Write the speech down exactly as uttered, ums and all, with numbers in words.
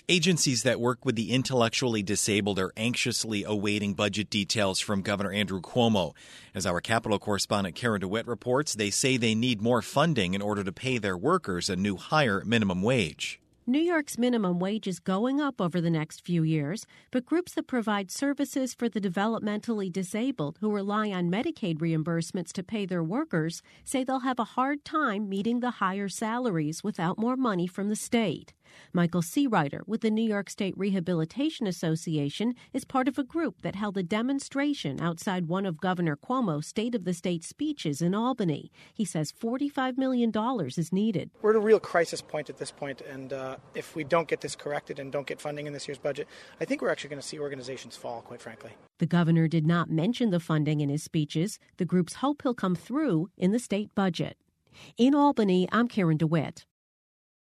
Agencies that work with the intellectually disabled are anxiously awaiting budget details from Governor Andrew Cuomo. As our Capitol correspondent Karen DeWitt reports, they say they need more funding in order to pay their workers a new higher minimum wage. New York's minimum wage is going up over the next few years, but groups that provide services for the developmentally disabled who rely on Medicaid reimbursements to pay their workers say they'll have a hard time meeting the higher salaries without more money from the state. Michael Searider with the New York State Rehabilitation Association is part of a group that held a demonstration outside one of Governor Cuomo's State of the State speeches in Albany. He says forty-five million dollars is needed. We're at a real crisis point at this point, and uh, if we don't get this corrected and don't get funding in this year's budget, I think we're actually going to see organizations fall, quite frankly. The governor did not mention the funding in his speeches. The groups hope he'll come through in the state budget. In Albany, I'm Karen DeWitt.